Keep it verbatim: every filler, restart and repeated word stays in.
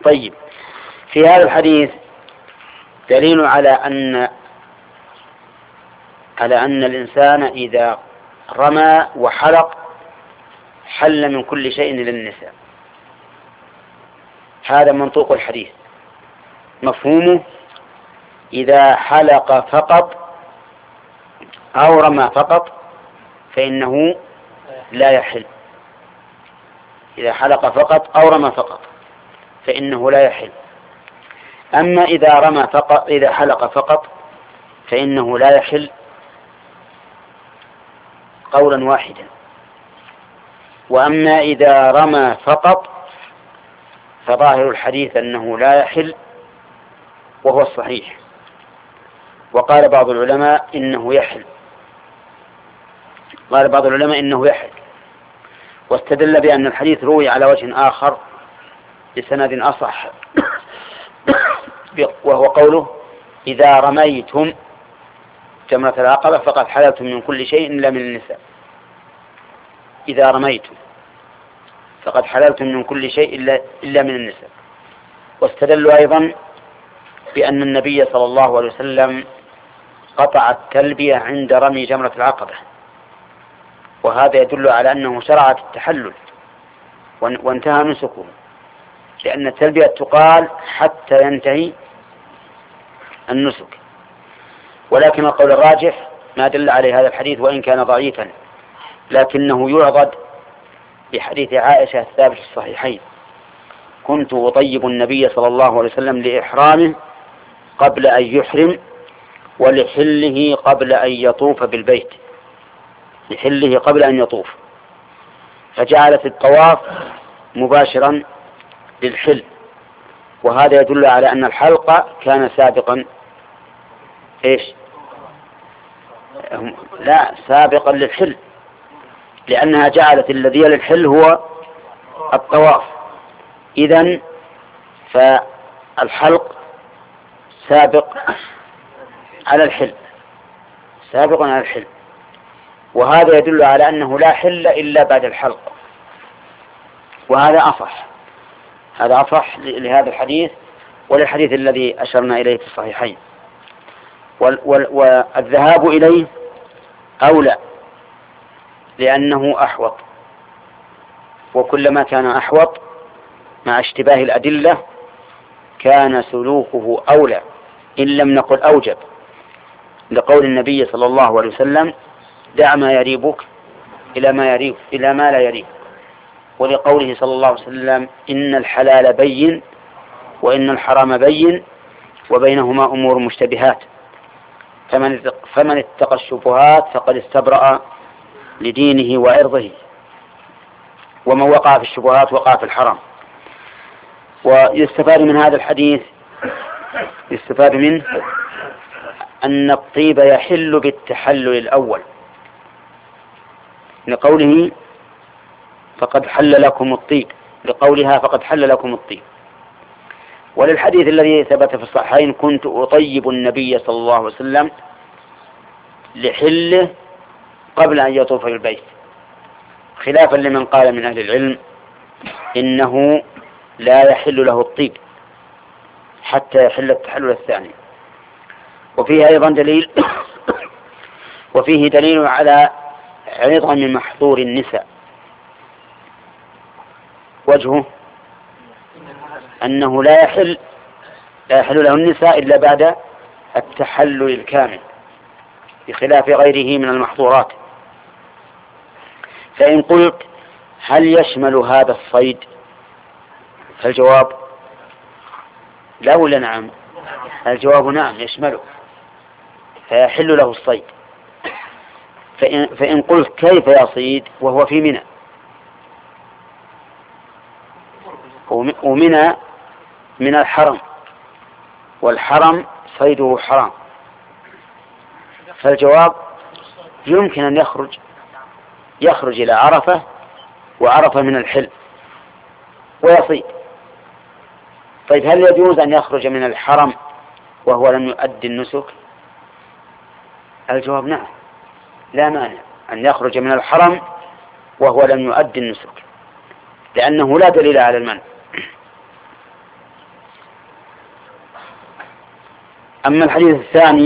طيب، في هذا الحديث دليل على أن على أن الإنسان إذا رمى وحلق حل من كل شيء إلا النساء. هذا منطوق الحديث، مفهومه إذا حلق فقط أو رمى فقط فإنه لا يحل. إذا حلق فقط أو رمى فقط فإنه لا يحل. أما إذا رمى فقط إذا حلق فقط فإنه لا يحل قولا واحدا. وأما إذا رمى فقط فظاهر الحديث أنه لا يحل، وهو الصحيح. وقال بعض العلماء إنه يحل قال بعض العلماء إنه يحل واستدل بأن الحديث روي على وجه آخر بسند أصح وهو قوله إذا رميتم جمرة العقبة فقد حللتم من كل شيء إلا من النساء. إذا رميتم فقد حللتم من كل شيء إلا, إلا من النساء. واستدلوا أيضا بأن النبي صلى الله عليه وسلم قطع التلبية عند رمي جمرة العقبة، وهذا يدل على أنه شرع التحلل وانتهى نسكه، لأن التلبية تقال حتى ينتهي النسك. ولكن القول الراجح ما دل عليه هذا الحديث وإن كان ضعيفا، لكنه يعضد بحديث عائشة الثابت في الصحيحين: كنت أطيب النبي صلى الله عليه وسلم لإحرامه قبل أن يحرم ولحله قبل أن يطوف بالبيت، لحله قبل أن يطوف، فجعلت الطواف مباشرا للحل. وهذا يدل على أن الحلق كان سابقا إيش؟ لا، سابقا للحل، لأنها جعلت الذي للحل هو الطواف. إذن فالحلق سابق على الحل سابق على الحل وهذا يدل على أنه لا حل إلا بعد الحلق، وهذا أصح هذا أصح لهذا الحديث وللحديث الذي أشرنا إليه في الصحيحين. والذهاب إليه أولى لأنه أحوط، وكلما كان أحوط مع اشتباه الأدلة كان سلوكه أولى إن لم نقل أوجب، لقول النبي صلى الله عليه وسلم: دع ما يريبك إلى ما يريب إلى ما لا يريب، ولقوله صلى الله عليه وسلم: إن الحلال بين وإن الحرام بين وبينهما أمور مشتبهات، فمن فمن اتقى الشبهات فقد استبرأ لدينه وعرضه، ومن وقع في الشبهات وقع في الحرام. ويستفاد من هذا الحديث يستفاد منه أن الطيب يحل بالتحلل الأول، لقوله فقد حل لكم الطيب، لقولها فقد حل لكم الطيب. وللحديث الذي ثبت في الصحيحين: كنت أطيب النبي صلى الله عليه وسلم لحله قبل أن يطوف بالبيت، خلافا لمن قال من أهل العلم إنه لا يحل له الطيب حتى يحل التحلل الثاني. وفيه أيضا دليل وفيه دليل على عظم محظور النساء، وجهه أنه لا يحل لا يحل له النساء إلا بعد التحلل الكامل، بخلاف غيره من المحظورات. فإن قلت هل يشمل هذا الصيد؟ فالجواب لا ولا نعم؟ الجواب نعم، يشمله، فيحل له الصيد. فإن, فإن قلت كيف يصيد وهو في منى؟ ومنى من الحرم، والحرم صيده حرام، فالجواب يمكن أن يخرج يخرج إلى عرفة، وعرفة من الحل ويصيد. طيب هل يجوز أن يخرج من الحرم وهو لم يؤدي النسك؟ الجواب نعم، لا مانع أن يخرج من الحرم وهو لم يؤدي النسك، لأنه لا دليل على المنع. أما الحديث الثاني